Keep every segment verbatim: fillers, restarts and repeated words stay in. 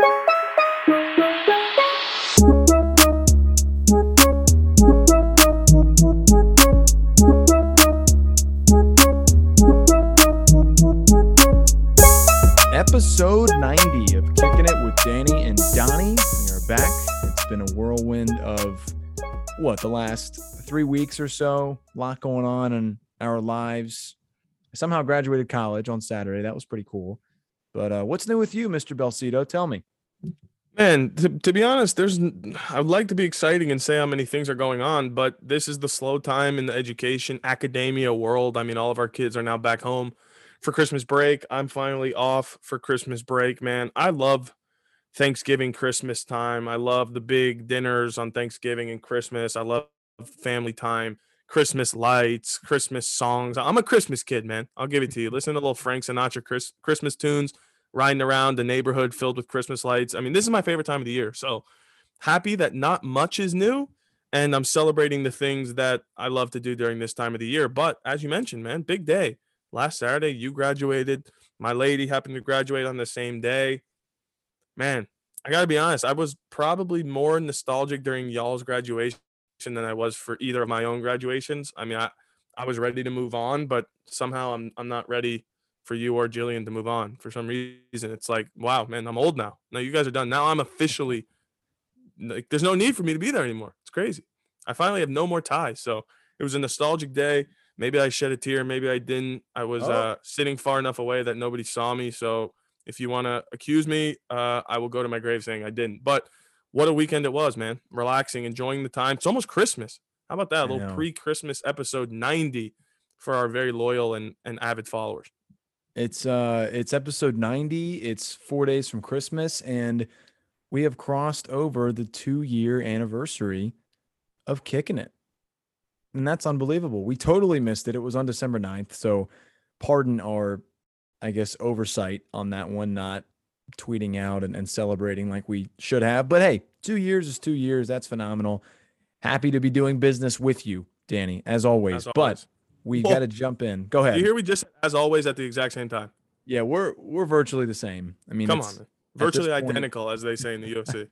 Episode ninety of Kicking It with Danny and Donnie. We are back. It's been a whirlwind of, what, the last three weeks or so. A lot going on in our lives. I somehow graduated college on Saturday. That was pretty cool. But uh, what's new with you, Mister Belcito? Tell me. Man, to, to be honest, there's I would like to be exciting and say how many things are going on, but this is the slow time in the education academia world. I mean, all of our kids are now back home for Christmas break. I'm finally off for Christmas break, man. I love Thanksgiving, Christmas time. I love the big dinners on Thanksgiving and Christmas. I love family time, Christmas lights, Christmas songs. I'm a Christmas kid, man. I'll give it to you. Listen to little Frank Sinatra Chris, Christmas tunes, riding around the neighborhood filled with Christmas lights. I mean, this is my favorite time of the year. So happy that not much is new, and I'm celebrating the things that I love to do during this time of the year. But as you mentioned, man, big day. Last Saturday, you graduated. My lady happened to graduate on the same day. Man, I got to be honest. I was probably more nostalgic during y'all's graduation than I was for either of my own graduations. I mean, I, I was ready to move on, but somehow I'm I'm not ready for you or Jillian to move on. For some reason, it's like, wow, man, I'm old now. Now you guys are done. Now I'm officially, like, there's no need for me to be there anymore. It's crazy. I finally have no more ties. So it was a nostalgic day. Maybe I shed a tear. Maybe I didn't. I was Oh. uh, sitting far enough away that nobody saw me. So if you want to accuse me, uh, I will go to my grave saying I didn't. But what a weekend it was, man. Relaxing, enjoying the time. It's almost Christmas. How about that? A I little know. pre-Christmas episode ninety for our very loyal and, and avid followers. It's uh it's episode ninety. It's four days from Christmas, and we have crossed over the two-year anniversary of Kicking It. And that's unbelievable. We totally missed it. It was on December ninth, so pardon our, I guess, oversight on that one, not tweeting out and, and celebrating like we should have. But hey, two years is two years. That's phenomenal. Happy to be doing business with you, Danny, as always. As always. But we Whoa. got to jump in. Go ahead. You hear we just, as always, at the exact same time. Yeah, we're we're virtually the same. I mean, Come it's- on, man. Virtually point- identical, as they say in the U F C.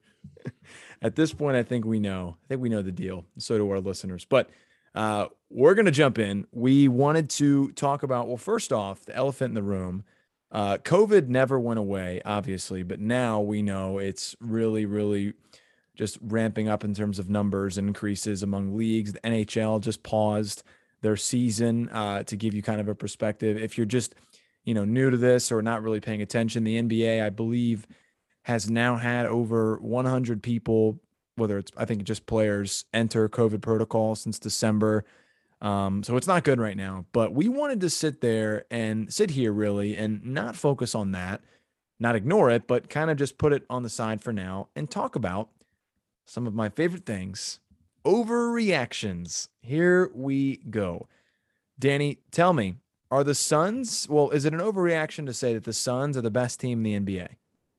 At this point, I think we know. I think we know the deal. So do our listeners. But uh, we're going to jump in. We wanted to talk about, well, first off, the elephant in the room. Uh, COVID never went away, obviously, but now we know it's really, really just ramping up in terms of numbers and increases among leagues. The N H L just paused their season uh, to give you kind of a perspective. If you're just, you know, new to this or not really paying attention, the N B A, I believe, has now had over one hundred people, whether it's, I think, just players, enter COVID protocol since December. Um, so it's not good right now, but we wanted to sit there and sit here really and not focus on that, not ignore it, but kind of just put it on the side for now and talk about some of my favorite things, overreactions. Here we go. Danny, tell me, are the Suns, well, is it an overreaction to say that the Suns are the best team in the N B A?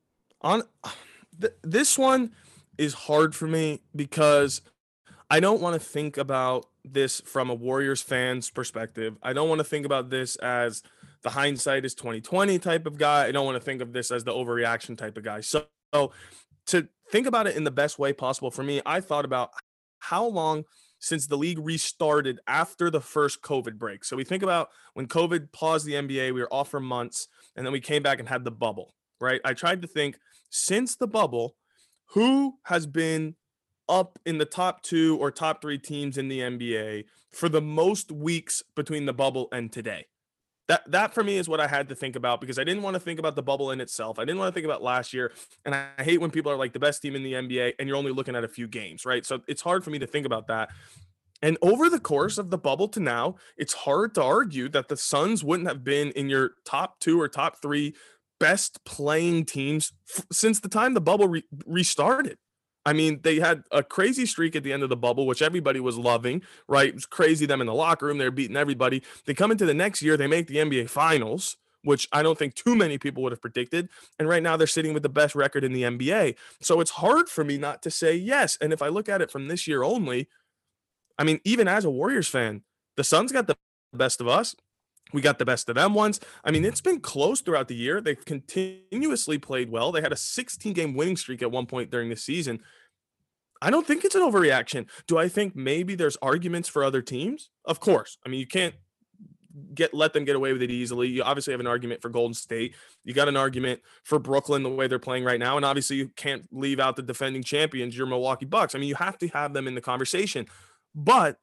On th- this one is hard for me because I don't want to think about this from a Warriors fan's perspective. I don't want to think about this as the hindsight is twenty twenty type of guy. I don't want to think of this as the overreaction type of guy. So, so to think about it in the best way possible for me, I thought about how long since the league restarted after the first COVID break. So we think about when COVID paused the N B A, we were off for months, and then we came back and had the bubble, right? I tried to think, since the bubble, who has been up in the top two or top three teams in the N B A for the most weeks between the bubble and today? That that for me is what I had to think about, because I didn't want to think about the bubble in itself. I didn't want to think about last year. And I hate when people are like the best team in the N B A and you're only looking at a few games, right? So it's hard for me to think about that. And over the course of the bubble to now, it's hard to argue that the Suns wouldn't have been in your top two or top three best playing teams f- since the time the bubble re- restarted. I mean, they had a crazy streak at the end of the bubble, which everybody was loving, right? It was crazy. Them in the locker room, they're beating everybody. They come into the next year, they make the N B A Finals, which I don't think too many people would have predicted. And right now they're sitting with the best record in the N B A. So it's hard for me not to say yes. And if I look at it from this year only, I mean, even as a Warriors fan, the Suns got the best of us. We got the best of them once. I mean, it's been close throughout the year. They've continuously played well. They had a sixteen game winning streak at one point during the season. I don't think it's an overreaction. Do I think maybe there's arguments for other teams? Of course. I mean, you can't get let them get away with it easily. You obviously have an argument for Golden State. You got an argument for Brooklyn the way they're playing right now, and obviously you can't leave out the defending champions, your Milwaukee Bucks. I mean, you have to have them in the conversation. But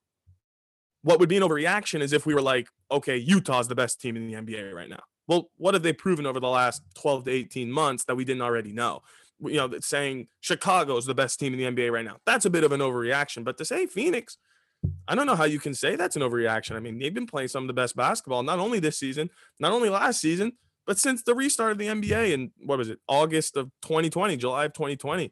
what would be an overreaction is if we were like, okay, Utah's the best team in the N B A right now. Well, what have they proven over the last twelve to eighteen months that we didn't already know? You know, saying Chicago's the best team in the N B A right now. That's a bit of an overreaction. But to say Phoenix, I don't know how you can say that's an overreaction. I mean, they've been playing some of the best basketball, not only this season, not only last season, but since the restart of the N B A in, what was it, August of twenty twenty, July of twenty twenty.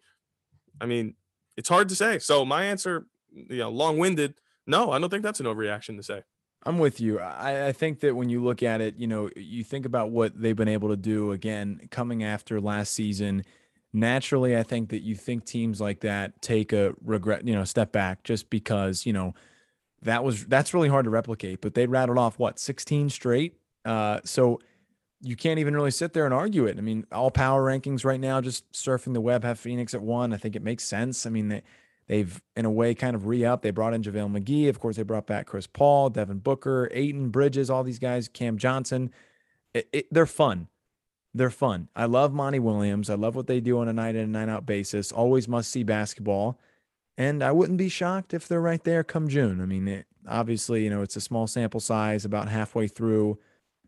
I mean, it's hard to say. So my answer, you know, long-winded, no, I don't think that's an overreaction to say. I'm with you. I, I think that when you look at it, you know, you think about what they've been able to do again, coming after last season. Naturally, I think that you think teams like that take a regret, you know, step back just because, you know, that was, that's really hard to replicate, but they rattled off what, sixteen straight. Uh, so you can't even really sit there and argue it. I mean, all power rankings right now, just surfing the web, have Phoenix at one. I think it makes sense. I mean, they, they've in a way kind of re-upped. They brought in JaVale McGee. Of course, they brought back Chris Paul, Devin Booker, Ayton, Bridges, all these guys, Cam Johnson. It, it, they're fun. They're fun. I love Monty Williams. I love what they do on a night in and night out basis. Always must see basketball. And I wouldn't be shocked if they're right there come June. I mean, it, obviously, you know, it's a small sample size, about halfway through.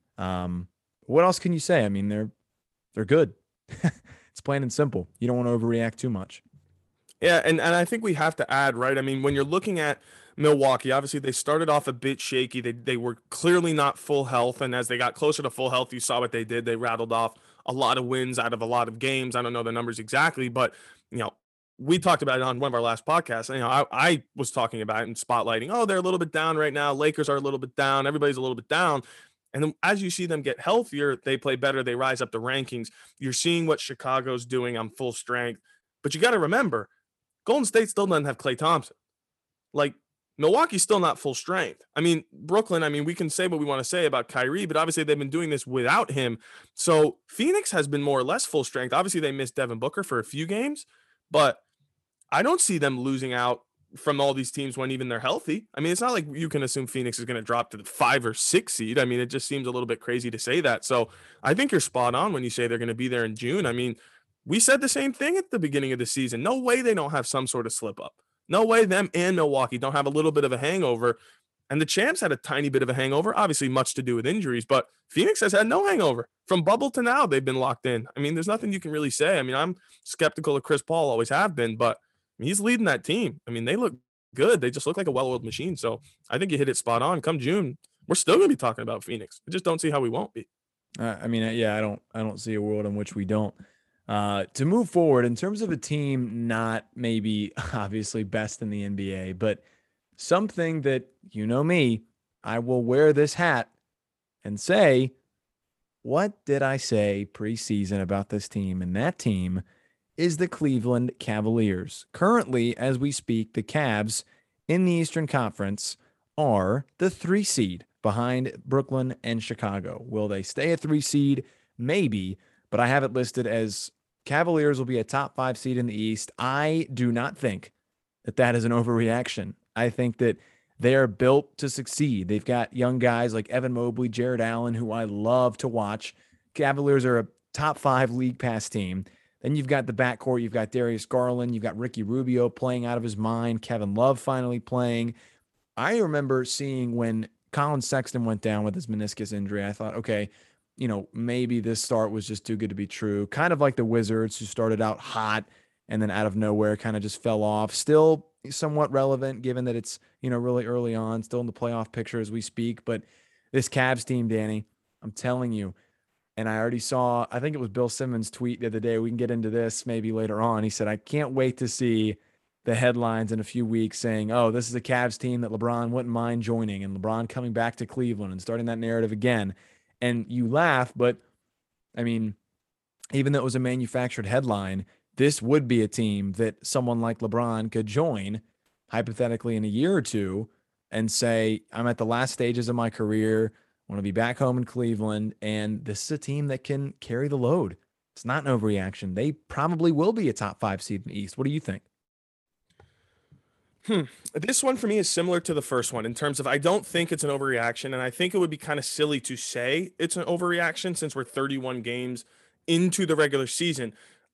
Um, what else can you say? I mean, they're they're good. It's plain and simple. You don't want to overreact too much. Yeah, and, and I think we have to add, right? I mean, when you're looking at Milwaukee, obviously they started off a bit shaky. They they were clearly not full health, and as they got closer to full health, you saw what they did. They rattled off a lot of wins out of a lot of games. I don't know the numbers exactly, but you know, we talked about it on one of our last podcasts. You know, I, I was talking about it and spotlighting, oh, they're a little bit down right now. Lakers are a little bit down. Everybody's a little bit down. And then as you see them get healthier, they play better. They rise up the rankings. You're seeing what Chicago's doing on full strength. But you got to remember, Golden State still doesn't have Klay Thompson. Like, Milwaukee's still not full strength. I mean, Brooklyn, I mean, we can say what we want to say about Kyrie, but obviously they've been doing this without him. So Phoenix has been more or less full strength. Obviously, they missed Devin Booker for a few games, but I don't see them losing out from all these teams when even they're healthy. I mean, it's not like you can assume Phoenix is going to drop to the five or six seed. I mean, it just seems a little bit crazy to say that. So I think you're spot on when you say they're going to be there in June. I mean, we said the same thing at the beginning of the season. No way they don't have some sort of slip up. No way them and Milwaukee don't have a little bit of a hangover. And the champs had a tiny bit of a hangover, obviously much to do with injuries, but Phoenix has had no hangover. From bubble to now, they've been locked in. I mean, there's nothing you can really say. I mean, I'm skeptical of Chris Paul, always have been, but he's leading that team. I mean, they look good. They just look like a well-oiled machine. So I think you hit it spot on. Come June, we're still going to be talking about Phoenix. I just don't see how we won't be. Uh, I mean, yeah, I don't, I don't see a world in which we don't. Uh, to move forward in terms of a team, not maybe obviously best in the N B A, but something that, you know me, I will wear this hat and say, what did I say preseason about this team? And that team is the Cleveland Cavaliers. Currently, as we speak, the Cavs in the Eastern Conference are the three seed behind Brooklyn and Chicago. Will they stay a three seed? Maybe, but I have it listed as Cavaliers will be a top five seed in the East. I do not think that that is an overreaction. I think that they are built to succeed. They've got young guys like Evan Mobley, Jared Allen, who I love to watch. Cavaliers are a top five league pass team. Then you've got the backcourt. You've got Darius Garland. You've got Ricky Rubio playing out of his mind. Kevin Love finally playing. I remember seeing when Colin Sexton went down with his meniscus injury, I thought, okay, you know, maybe this start was just too good to be true. Kind of like the Wizards, who started out hot and then out of nowhere kind of just fell off. Still somewhat relevant given that it's, you know, really early on, still in the playoff picture as we speak. But this Cavs team, Danny, I'm telling you, and I already saw, I think it was Bill Simmons' tweet the other day. We can get into this maybe later on. He said, I can't wait to see the headlines in a few weeks saying, oh, this is a Cavs team that LeBron wouldn't mind joining, and LeBron coming back to Cleveland and starting that narrative again. And you laugh, but I mean, even though it was a manufactured headline, this would be a team that someone like LeBron could join hypothetically in a year or two and say, I'm at the last stages of my career. want to be back home in Cleveland. And this is a team that can carry the load. It's not an overreaction. They probably will be a top five seed in the East. What do you think? Hmm. This one for me is similar to the first one in terms of I don't think it's an overreaction, and I think it would be kind of silly to say it's an overreaction since we're thirty-one games into the regular season.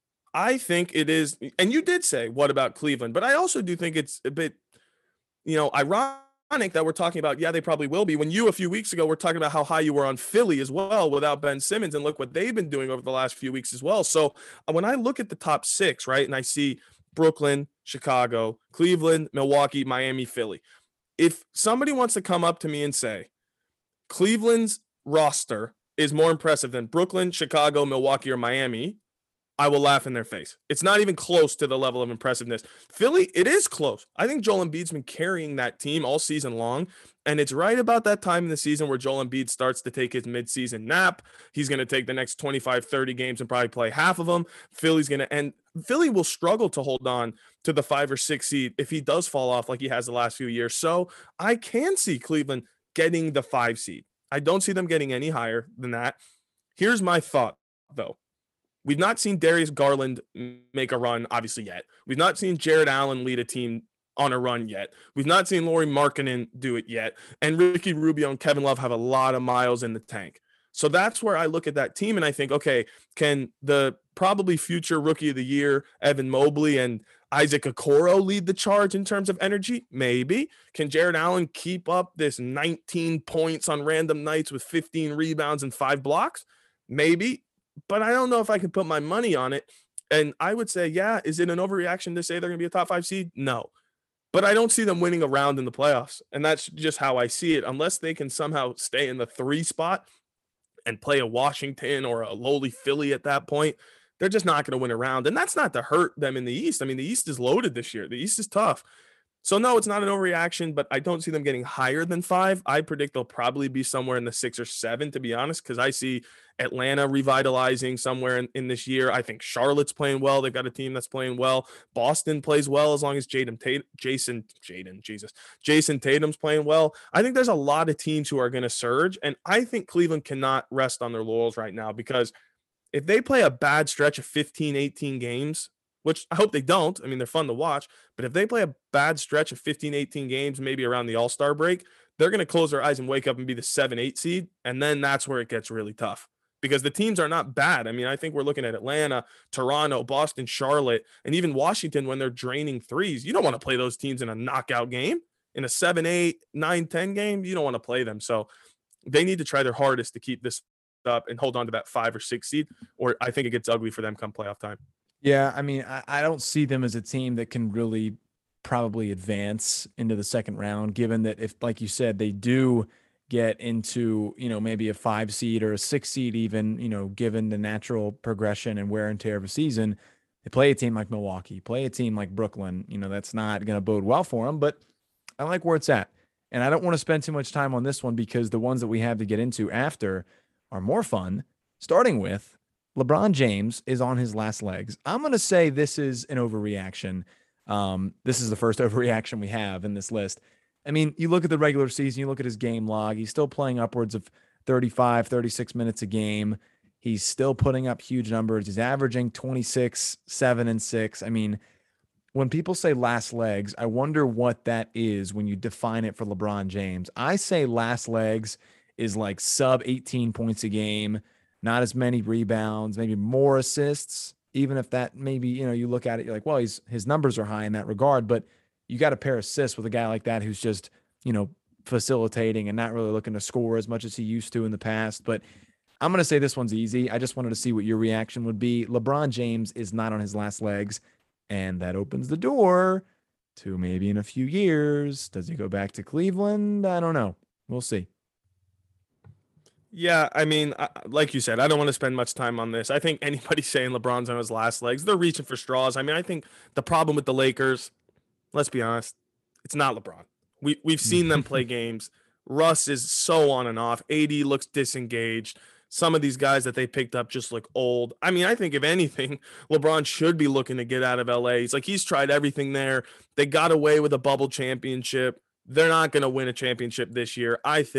I think it is, and you did say, what about Cleveland? But I also do think it's a bit, you know, ironic that we're talking about, yeah, they probably will be. When you a few weeks ago were talking about how high you were on Philly as well without Ben Simmons, and look what they've been doing over the last few weeks as well. So uh, when I look at the top six, right, and I see Brooklyn, Chicago, Cleveland, Milwaukee, Miami, Philly. If somebody wants to come up to me and say Cleveland's roster is more impressive than Brooklyn, Chicago, Milwaukee, or Miami, I will laugh in their face. It's not even close to the level of impressiveness. Philly, it is close. I think Joel Embiid's been carrying that team all season long, and it's right about that time in the season where Joel Embiid starts to take his midseason nap. He's going to take the next twenty-five, thirty games and probably play half of them. Philly's going to end. Philly will struggle to hold on to the five or six seed if he does fall off like he has the last few years. So I can see Cleveland getting the five seed. I don't see them getting any higher than that. Here's my thought, though. We've not seen Darius Garland make a run, obviously, yet. We've not seen Jared Allen lead a team on a run yet. We've not seen Lauri Markkanen do it yet. And Ricky Rubio and Kevin Love have a lot of miles in the tank. So that's where I look at that team and I think, okay, can the probably future rookie of the year, Evan Mobley and Isaac Okoro, lead the charge in terms of energy? Maybe. Can Jared Allen keep up this nineteen points on random nights with fifteen rebounds and five blocks? Maybe. But I don't know if I can put my money on it. And I would say, yeah, is it an overreaction to say they're going to be a top five seed? No. But I don't see them winning a round in the playoffs. And that's just how I see it. Unless they can somehow stay in the three spot and play a Washington or a lowly Philly at that point, they're just not going to win a round. And that's not to hurt them in the East. I mean, the East is loaded this year. The East is tough. So, no, it's not an overreaction, but I don't see them getting higher than five. I predict they'll probably be somewhere in the six or seven, to be honest, because I see Atlanta revitalizing somewhere in, in this year. I think Charlotte's playing well. They've got a team that's playing well. Boston plays well as long as Jaden Tate, Jason, Jaden, Jesus, Jason Tatum's playing well. I think there's a lot of teams who are going to surge, and I think Cleveland cannot rest on their laurels right now because if they play a bad stretch of fifteen, eighteen games, which I hope they don't. I mean, they're fun to watch. But if they play a bad stretch of fifteen, eighteen games, maybe around the All-Star break, they're going to close their eyes and wake up and be the seven, eight seed. And then that's where it gets really tough because the teams are not bad. I mean, I think we're looking at Atlanta, Toronto, Boston, Charlotte, and even Washington when they're draining threes. You don't want to play those teams in a knockout game. In a seven, eight, nine, ten game, you don't want to play them. So they need to try their hardest to keep this up and hold on to that five or six seed, or I think it gets ugly for them come playoff time. Yeah, I mean, I, I don't see them as a team that can really probably advance into the second round, given that if, like you said, they do get into, you know, maybe a five seed or a six seed, even, you know, given the natural progression and wear and tear of a season, they play a team like Milwaukee, play a team like Brooklyn, you know, that's not going to bode well for them, but I like where it's at. And I don't want to spend too much time on this one because the ones that we have to get into after are more fun, starting with LeBron James is on his last legs. I'm going to say this is an overreaction. Um, this is the first overreaction we have in this list. I mean, you look at the regular season, you look at his game log, he's still playing upwards of thirty-five, thirty-six minutes a game. He's still putting up huge numbers. He's averaging twenty-six, seven, and six. I mean, when people say last legs, I wonder what that is when you define it for LeBron James. I say last legs is like sub eighteen points a game, not as many rebounds, maybe more assists, even if that maybe, you know, you look at it, you're like, well, he's his numbers are high in that regard, but you got to pair assists with a guy like that who's just, you know, facilitating and not really looking to score as much as he used to in the past. But I'm going to say this one's easy. I just wanted to see what your reaction would be. LeBron James is not on his last legs, and that opens the door to maybe in a few years. Does he go back to Cleveland? I don't know. We'll see. Yeah, I mean, like you said, I don't want to spend much time on this. I think anybody saying LeBron's on his last legs, they're reaching for straws. I mean, I think the problem with the Lakers, let's be honest, it's not LeBron. We, we've seen them play games. Russ is so on and off. A D looks disengaged. Some of these guys that they picked up just look old. I mean, I think if anything, LeBron should be looking to get out of L A. He's like, he's tried everything there. They got away with a bubble championship. They're not going to win a championship this year. I think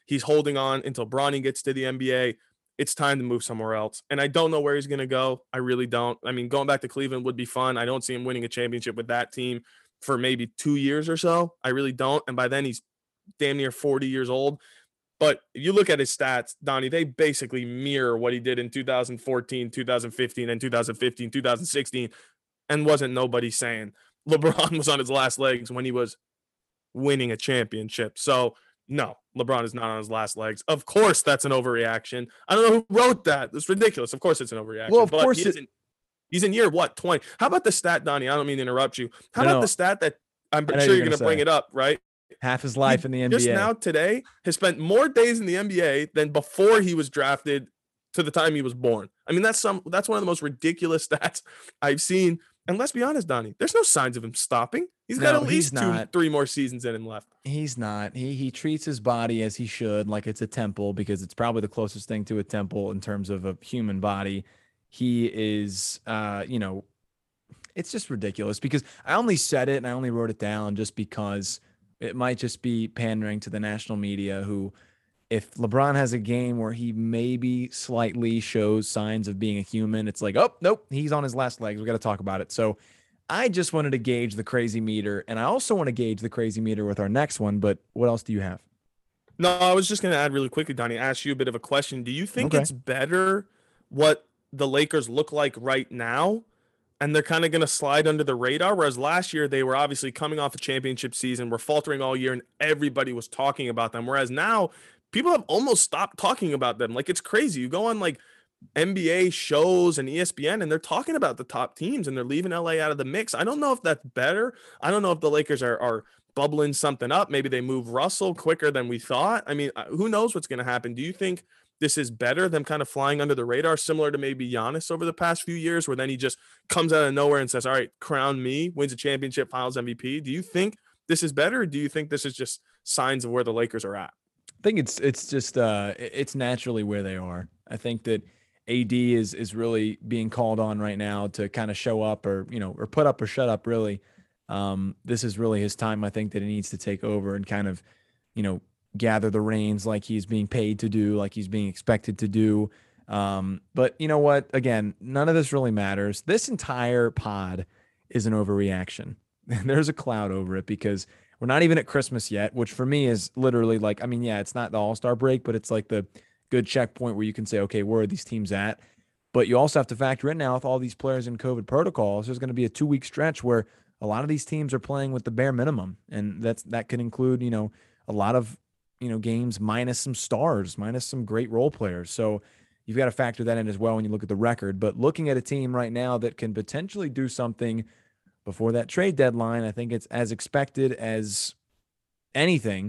He's holding on until Bronny gets to the N B A. It's time to move somewhere else. And I don't know where he's going to go. I really don't. I mean, going back to Cleveland would be fun. I don't see him winning a championship with that team for maybe two years or so. I really don't. And by then he's damn near forty years old. But if you look at his stats, Donnie, they basically mirror what he did in two thousand fourteen, two thousand fifteen, and two thousand fifteen, two thousand sixteen. And wasn't nobody saying LeBron was on his last legs when he was winning a championship. So no, LeBron is not on his last legs. Of course, that's an overreaction. I don't know who wrote that. It's ridiculous. Of course, it's an overreaction. Well, of but course, he it, in, he's in year what twenty. How about the stat, Donnie? I don't mean to interrupt you. How no, about no, the stat that I'm I know sure you're you're going to bring say. it up, right? Half his life he in the N B A. Just now today has spent more days in the N B A than before he was drafted to the time he was born. I mean, that's some that's one of the most ridiculous stats I've seen. And let's be honest, Donnie, there's no signs of him stopping. He's got No, at least he's two, not. three more seasons in him left. He's not. He he treats his body as he should, like it's a temple, because it's probably the closest thing to a temple in terms of a human body. He is, uh, you know, it's just ridiculous because I only said it and I only wrote it down just because it might just be pandering to the national media who, if LeBron has a game where he maybe slightly shows signs of being a human, it's like, oh, nope, he's on his last legs. We got to talk about it. So I just wanted to gauge the crazy meter. And I also want to gauge the crazy meter with our next one. But what else do you have? No, I was just going to add really quickly, Donnie, ask you a bit of a question. Do you think Okay. it's better what the Lakers look like right now? And they're kind of going to slide under the radar. Whereas last year, they were obviously coming off a championship season, were faltering all year, and everybody was talking about them. Whereas now, people have almost stopped talking about them. Like, it's crazy. You go on like N B A shows and E S P N, and they're talking about the top teams, and they're leaving L A out of the mix. I don't know if that's better. I don't know if the Lakers are are bubbling something up. Maybe they move Russell quicker than we thought. I mean, who knows what's going to happen? Do you think this is better than kind of flying under the radar, similar to maybe Giannis over the past few years, where then he just comes out of nowhere and says, all right, crown me, wins a championship, finals M V P? Do you think this is better, or do you think this is just signs of where the Lakers are at? I think it's it's just uh it's naturally where they are. I think that A D is is really being called on right now to kind of show up, or you know, or put up or shut up, really. Um, this is really his time. I think that he needs to take over and kind of, you know, gather the reins like he's being paid to do, like he's being expected to do. Um, but you know what? Again, none of this really matters. This entire pod is an overreaction. There's a cloud over it because we're not even at Christmas yet, which for me is literally like, I mean, yeah, it's not the All-Star break, but it's like the good checkpoint where you can say, okay, where are these teams at? But you also have to factor in now with all these players in COVID protocols, there's going to be a two-week stretch where a lot of these teams are playing with the bare minimum. And that's that could include, you know, a lot of, you know, games minus some stars, minus some great role players. So you've got to factor that in as well when you look at the record. But looking at a team right now that can potentially do something before that trade deadline, I think it's as expected as anything,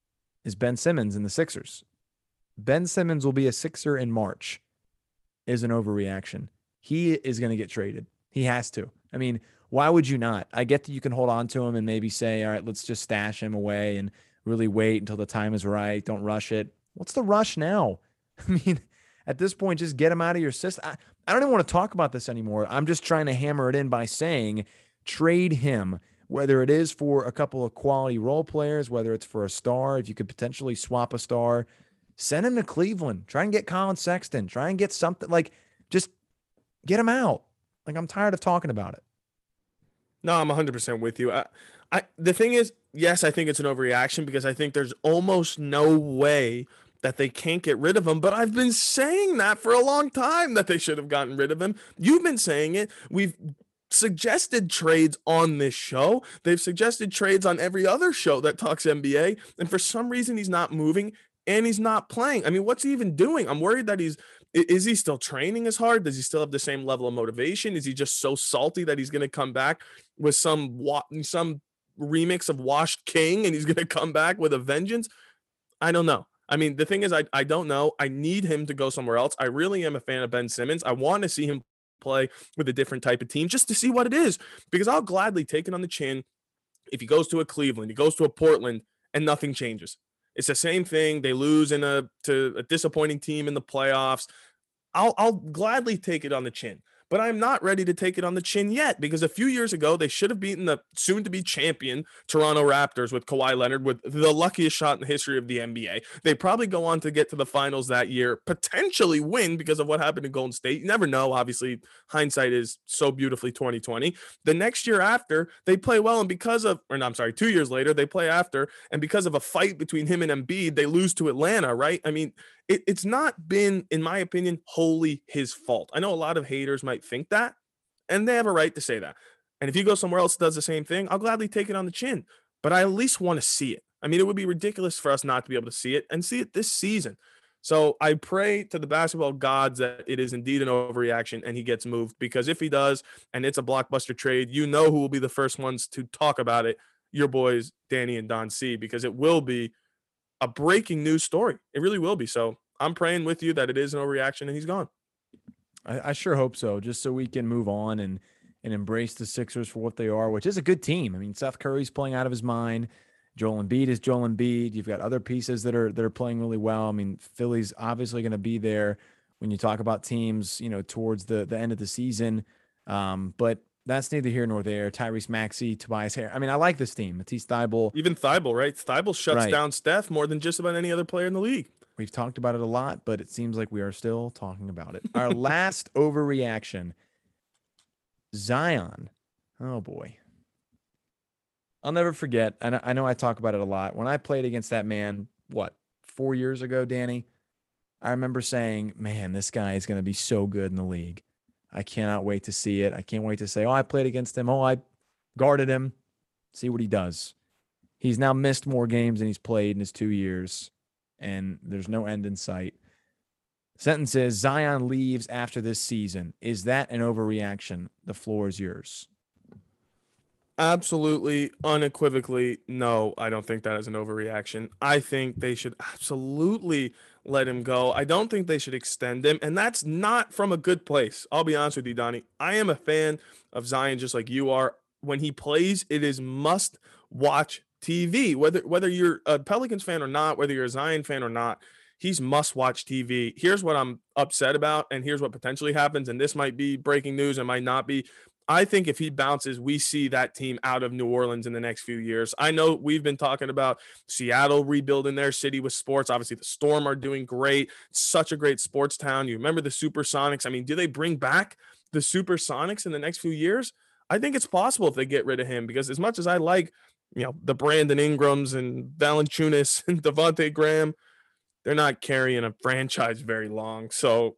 is Ben Simmons and the Sixers. Ben Simmons will be a Sixer in March is an overreaction. He is going to get traded. He has to. I mean, why would you not? I get that you can hold on to him and maybe say, all right, let's just stash him away and really wait until the time is right. Don't rush it. What's the rush now? I mean, at this point, just get him out of your system. I, I don't even want to talk about this anymore. I'm just trying to hammer it in by saying trade him, whether it is for a couple of quality role players, whether it's for a star, if you could potentially swap a star, send him to Cleveland. Try and get Colin Sexton. Try and get something, like, just get him out. Like, I'm tired of talking about it. No, I'm one hundred percent with you. I, I, the thing is, yes, I think it's an overreaction because I think there's almost no way that they can't get rid of him. But I've been saying that for a long time, that they should have gotten rid of him. You've been saying it. We've suggested trades on this show. They've suggested trades on every other show that talks N B A. And for some reason, he's not moving and he's not playing. I mean, what's he even doing? I'm worried that he's, is he still training as hard? Does he still have the same level of motivation? Is he just so salty that he's going to come back with some, some remix of Washed King and he's going to come back with a vengeance? I don't know. I mean, the thing is, I, I don't know. I need him to go somewhere else. I really am a fan of Ben Simmons. I want to see him play with a different type of team just to see what it is, because I'll gladly take it on the chin if he goes to a Cleveland, he goes to a Portland, and nothing changes. It's the same thing. They lose in a to a disappointing team in the playoffs. I'll I'll gladly take it on the chin. but I'm not ready to take it on the chin yet, because a few years ago, they should have beaten the soon-to-be champion Toronto Raptors with Kawhi Leonard with the luckiest shot in the history of the N B A. They probably go on to get to the finals that year, potentially win because of what happened in Golden State. You never know. Obviously, hindsight is so beautifully twenty twenty. The next year after, they play well, and because of, or no, I'm sorry, two years later, they play after, and because of a fight between him and Embiid, they lose to Atlanta, right? I mean, it, it's not been, in my opinion, wholly his fault. I know a lot of haters might think that, and they have a right to say that. And if he goes somewhere else that does the same thing, I'll gladly take it on the chin. But I at least want to see it. I mean, it would be ridiculous for us not to be able to see it and see it this season. So I pray to the basketball gods that it is indeed an overreaction and he gets moved, because if he does and it's a blockbuster trade, you know who will be the first ones to talk about it? Your boys, Danny and Don C, because it will be a breaking news story. It really will be. So I'm praying with you that it is an overreaction and he's gone. I, I sure hope so, just so we can move on and and embrace the Sixers for what they are, which is a good team. I mean, Seth Curry's playing out of his mind. Joel Embiid is Joel Embiid. You've got other pieces that are that are playing really well. I mean, Philly's obviously going to be there when you talk about teams, you know, towards the the end of the season. Um, but that's neither here nor there. Tyrese Maxey, Tobias Harris. I mean, I like this team. Matisse Thybulle. Even Thybulle, right? Thybulle shuts Right. down Steph more than just about any other player in the league. We've talked about it a lot, but it seems like we are still talking about it. Our last overreaction, Zion. Oh, boy. I'll never forget, and I know I talk about it a lot. When I played against that man, what, four years ago, Danny, I remember saying, man, this guy is going to be so good in the league. I cannot wait to see it. I can't wait to say, oh, I played against him. Oh, I guarded him. See what he does. He's now missed more games than he's played in his two years, and there's no end in sight. Sentence is, Zion leaves after this season. Is that an overreaction? The floor is yours. Absolutely, unequivocally, no, I don't think that is an overreaction. I think they should absolutely let him go. I don't think they should extend him, and that's not from a good place. I'll be honest with you, Donnie. I am a fan of Zion just like you are. When he plays, it is must-watch T V. Whether whether you're a Pelicans fan or not, whether you're a Zion fan or not, he's must-watch T V. Here's what I'm upset about, and here's what potentially happens, and this might be breaking news, it might not be. I think if he bounces, we see that team out of New Orleans in the next few years. I know we've been talking about Seattle rebuilding their city with sports. Obviously, the Storm are doing great. It's such a great sports town. You remember the Supersonics? I mean, do they bring back the Supersonics in the next few years? I think it's possible if they get rid of him, because as much as I like, you know, the Brandon Ingrams and Valanciunas and Devontae Graham, they're not carrying a franchise very long. So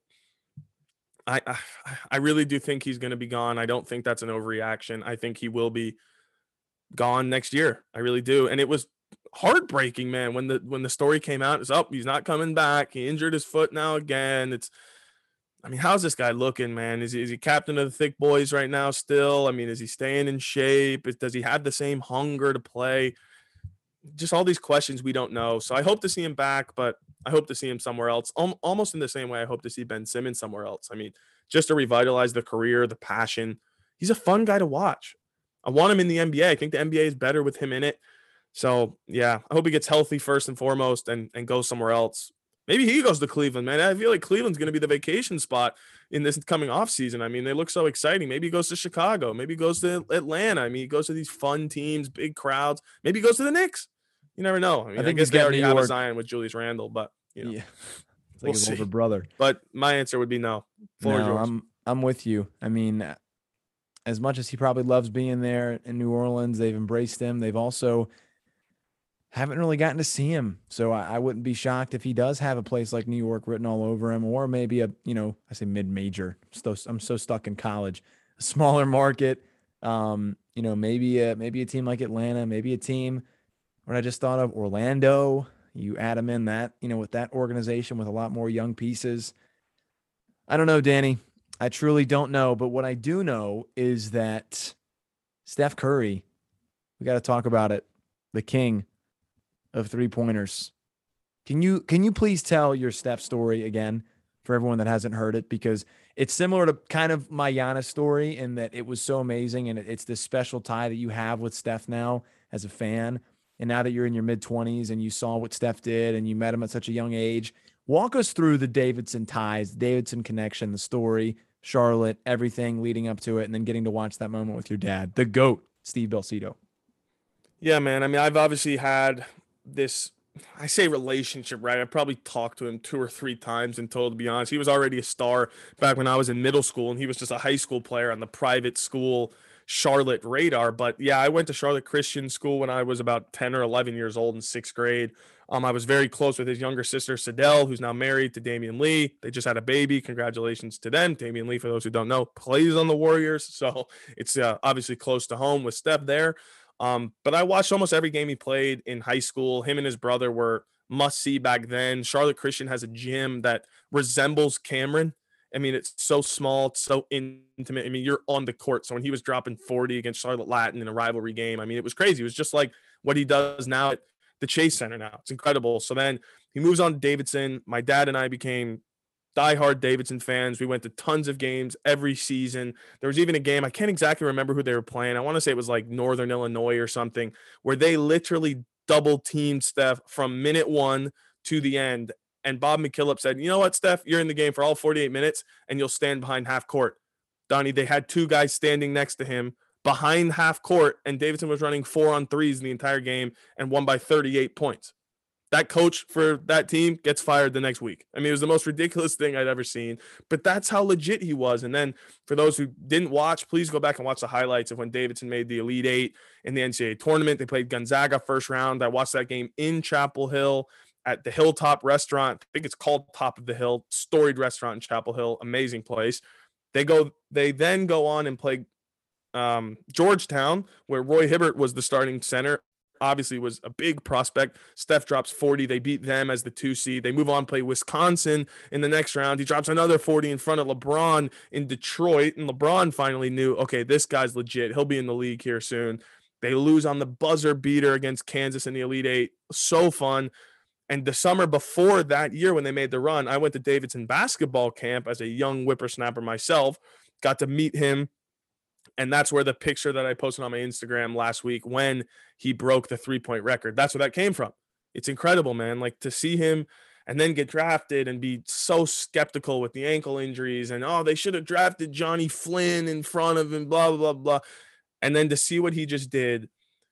I, I I really do think he's going to be gone. I don't think that's an overreaction. I think he will be gone next year. I really do. And it was heartbreaking, man, when the when the story came out. It's up. Oh, he's not coming back. He injured his foot now again. It's, I mean, how's this guy looking, man? Is he, is he captain of the Thick Boys right now still? I mean, is he staying in shape? Is, does he have the same hunger to play? Just all these questions we don't know. So I hope to see him back, but I hope to see him somewhere else. Al- almost in the same way I hope to see Ben Simmons somewhere else. I mean, just to revitalize the career, the passion. He's a fun guy to watch. I want him in the N B A. I think the N B A is better with him in it. So, yeah, I hope he gets healthy first and foremost and, and goes somewhere else. Maybe he goes to Cleveland, man. I feel like Cleveland's going to be the vacation spot in this coming offseason. I mean, they look so exciting. Maybe he goes to Chicago. Maybe he goes to Atlanta. I mean, he goes to these fun teams, big crowds. Maybe he goes to the Knicks. You never know. I mean, I, think I guess they already have a Zion with Julius Randle, but you know, yeah, it's like we'll his see. older brother. But my answer would be no. Floor no, I'm I'm with you. I mean, as much as he probably loves being there in New Orleans, they've embraced him. They've also haven't really gotten to see him, so I, I wouldn't be shocked if he does have a place like New York written all over him, or maybe a you know I say mid-major. So I'm so stuck in college, a smaller market. Um, you know, maybe a maybe a team like Atlanta, maybe a team. What I just thought of, Orlando, you add them in that, you know, with that organization with a lot more young pieces. I don't know, Danny. I truly don't know. But what I do know is that Steph Curry, we got to talk about it, the king of three-pointers. Can you can you please tell your Steph story again for everyone that hasn't heard it? Because it's similar to kind of my Giannis story in that it was so amazing, and it's this special tie that you have with Steph now as a fan. And now that you're in your mid-twenties and you saw what Steph did and you met him at such a young age, walk us through the Davidson ties, Davidson connection, the story. I'm Charlotte, everything leading up to it, and then getting to watch that moment with your dad, the GOAT, Steve Belsito. Yeah, man. I mean, I've obviously had this, I say relationship, right? I probably talked to him two or three times in total, to be honest. He was already a star back when I was in middle school, and he was just a high school player on the private school Charlotte radar. But yeah, I went to Charlotte Christian School when I was about ten or eleven years old in sixth grade. Um, I was very close with his younger sister, Sadell, who's now married to Damian Lee. They just had a baby. Congratulations to them. Damian Lee, for those who don't know, plays on the Warriors. So it's uh, obviously close to home with Steph there. Um, but I watched almost every game he played in high school. Him and his brother were must see back then. Charlotte Christian has a gym that resembles Cameron. I mean, it's so small, it's so intimate. I mean, you're on the court. So when he was dropping forty against Charlotte Latin in a rivalry game, I mean, it was crazy. It was just like what he does now at the Chase Center now. It's incredible. So then he moves on to Davidson. My dad and I became diehard Davidson fans. We went to tons of games every season. There was even a game, I can't exactly remember who they were playing. I want to say it was like Northern Illinois or something, where they literally double teamed Steph from minute one to the end. And Bob McKillop said, you know what, Steph, you're in the game for all forty-eight minutes and you'll stand behind half court. Donnie, they had two guys standing next to him behind half court, and Davidson was running four on threes the entire game and won by thirty-eight points. That coach for that team gets fired the next week. I mean, it was the most ridiculous thing I'd ever seen, but that's how legit he was. And then for those who didn't watch, please go back and watch the highlights of when Davidson made the Elite Eight in the N C double A tournament. They played Gonzaga first round. I watched that game in Chapel Hill at the Hilltop Restaurant. I think it's called Top of the Hill, storied restaurant in Chapel Hill, amazing place. They go, they then go on and play um, Georgetown, where Roy Hibbert was the starting center. Obviously was a big prospect. Steph drops forty. They beat them as the two seed. They move on, play Wisconsin in the next round. He drops another forty in front of LeBron in Detroit. And LeBron finally knew, okay, this guy's legit. He'll be in the league here soon. They lose on the buzzer beater against Kansas in the Elite Eight. So fun. And the summer before that year, when they made the run, I went to Davidson basketball camp as a young whippersnapper myself, got to meet him. And that's where the picture that I posted on my Instagram last week when he broke the three-point record, that's where that came from. It's incredible, man. Like to see him and then get drafted and be so skeptical with the ankle injuries and, oh, they should have drafted Johnny Flynn in front of him, blah, blah, blah, blah. And then to see what he just did,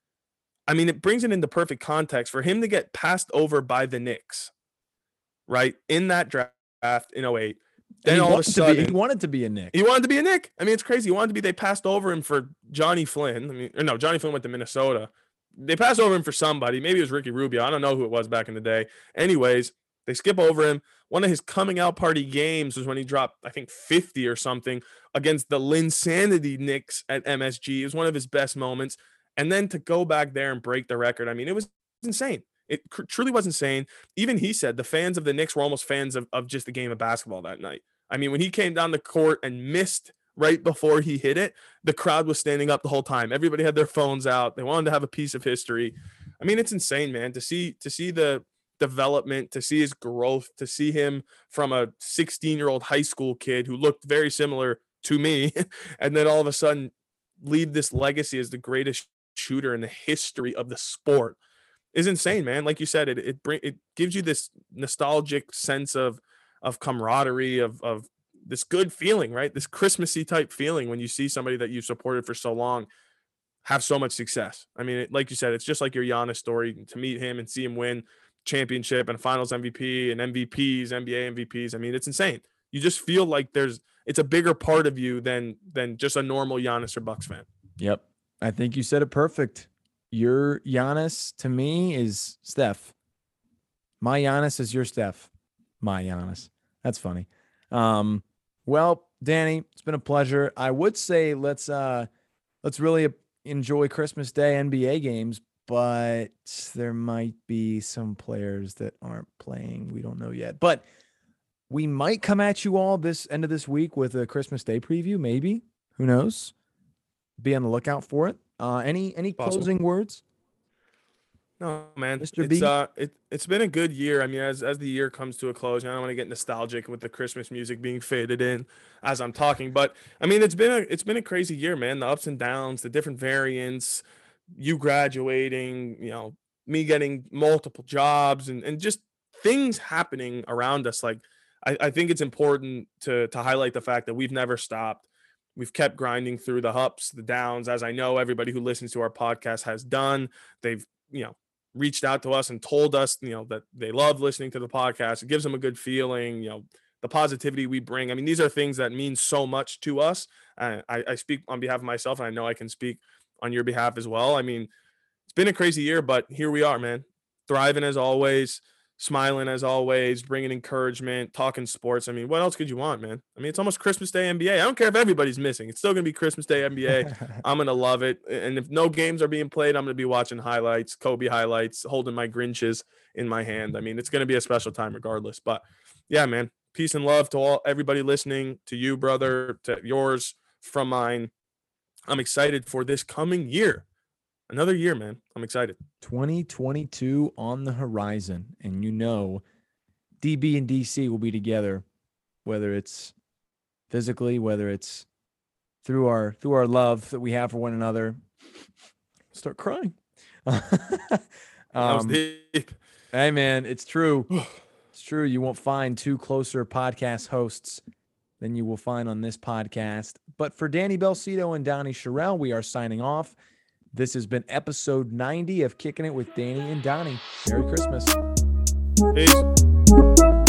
I mean, it brings it into perfect context for him to get passed over by the Knicks, right, in that draft in oh eight. Then all of a sudden, be, he wanted to be a Knick. He wanted to be a Knick. I mean, it's crazy. He wanted to be. They passed over him for Johnny Flynn. I mean, or no, Johnny Flynn went to Minnesota. They passed over him for somebody. Maybe it was Ricky Rubio. I don't know who it was back in the day. Anyways, they skip over him. One of his coming out party games was when he dropped, I think, fifty or something against the Linsanity Knicks at M S G. It was one of his best moments. And then to go back there and break the record, I mean, it was insane. It cr- truly was insane. Even he said the fans of the Knicks were almost fans of, of just the game of basketball that night. I mean, when he came down the court and missed right before he hit it, the crowd was standing up the whole time. Everybody had their phones out. They wanted to have a piece of history. I mean, it's insane, man, to see to see the development, to see his growth, to see him from a sixteen-year-old high school kid who looked very similar to me, and then all of a sudden leave this legacy as the greatest shooter in the history of the sport is insane, man. Like you said, it it bring, it gives you this nostalgic sense of of camaraderie, of of this good feeling, right? This Christmassy type feeling when you see somebody that you've supported for so long have so much success. I mean, it, like you said, it's just like your Giannis story, to meet him and see him win championship and finals M V P and M V Ps, N B A M V Ps. I mean, it's insane. You just feel like there's it's a bigger part of you than than just a normal Giannis or Bucks fan. Yep. I think you said it perfect. Your Giannis to me is Steph. My Giannis is your Steph. My Giannis. That's funny. Um, well, Danny, it's been a pleasure. I would say let's uh, let's really enjoy Christmas Day N B A games, but there might be some players that aren't playing. We don't know yet, but we might come at you all this end of this week with a Christmas Day preview. Maybe, who knows? Be on the lookout for it. Uh, any any Possible. closing words? No, man. Mister It's B? uh it it's been a good year. I mean, as as the year comes to a close, I don't want to get nostalgic with the Christmas music being faded in as I'm talking, but I mean, it's been a it's been a crazy year, man. The ups and downs, the different variants, you graduating, you know, me getting multiple jobs and and just things happening around us. Like I, I think it's important to to highlight the fact that we've never stopped. We've kept grinding through the ups, the downs, as I know everybody who listens to our podcast has done. They've, you know, reached out to us and told us, you know, that they love listening to the podcast. It gives them a good feeling, you know, the positivity we bring. I mean, these are things that mean so much to us. Uh, I, I speak on behalf of myself, and I know I can speak on your behalf as well. I mean, it's been a crazy year, but here we are, man. Thriving as always, smiling as always, bringing encouragement, talking sports. I mean, what else could you want, man? I mean, it's almost Christmas Day N B A. I don't care if everybody's missing. It's still going to be Christmas Day N B A. I'm going to love it. And if no games are being played, I'm going to be watching highlights, Kobe highlights, holding my Grinches in my hand. I mean, it's going to be a special time regardless. But yeah, man, peace and love to all everybody listening, to you, brother, to yours, from mine. I'm excited for this coming year. Another year, man. I'm excited. twenty twenty-two on the horizon. And you know, D B and D C will be together, whether it's physically, whether it's through our through our love that we have for one another. Start crying. That was um, deep. Hey, man, it's true. It's true. You won't find two closer podcast hosts than you will find on this podcast. But for Danny Belcito and Donnie Sherrill, we are signing off. This has been episode ninety of Kicking It with Danny and Donnie. Merry Christmas. Peace.